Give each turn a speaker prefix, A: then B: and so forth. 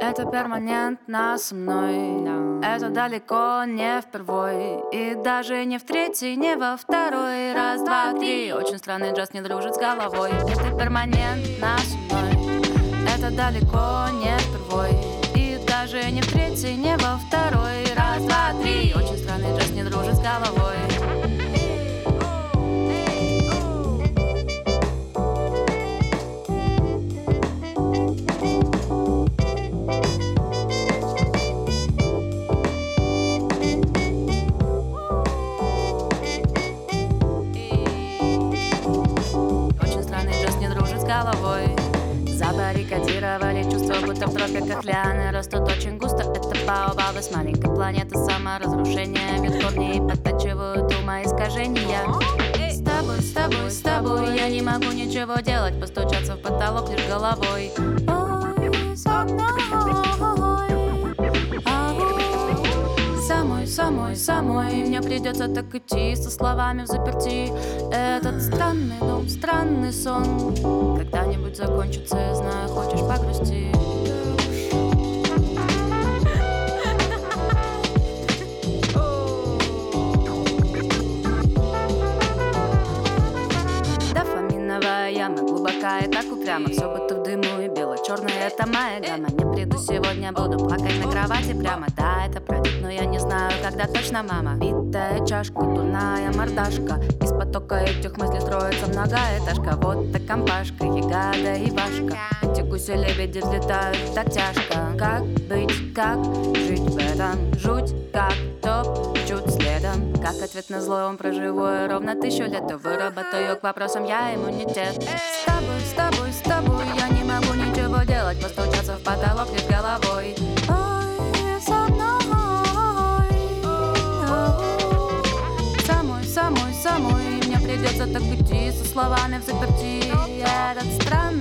A: Это перманентно со мной, это далеко не впервой, и даже не в третий, не во второй. Раз, два, три, очень странный джаз не дружит с головой. Это перманентно со мной, это далеко не впервой, и даже не в третий, не во второй. Раз, два, три, очень странный джаз не дружит с головой. Головой забаррикадировали чувства, будто в тропиках лианы растут очень густо. Это баобабы с маленькой планеты саморазрушения, ведь корни подтачивают умоискажения. С тобой, с тобой, с тобой я не могу ничего делать, постучаться в потолок лишь головой. Ой, со мной. Самой мне придется так идти со словами в заперти. Этот странный дом, странный сон когда-нибудь закончится, я знаю, хочешь погрусти. Дофаминовая яма глубока и так упрямо, все будто в дыму и бело-черное, это моя гамма. Не приду сегодня, буду плакать на кровати прямо. Да, это пройдет, но я не знаю, когда точно, мама. Битая чашка, дурная мордашка, из потока этих мыслей строится многоэтажка. Вот так компашка, ягода и вашка, эти гуси-лебеди взлетают так тяжко. Как быть, как жить в этом? Жуть, как топ, чуть следом. Как ответ на зло он проживу я ровно 1000 лет, и выработаю к вопросам я иммунитет. С тобой, с тобой, с тобой я не могу ничего делать, постучаться в потолок лишь головой. Ой, со мной. Самой мне придется так идти со словами в заперти. Этот странный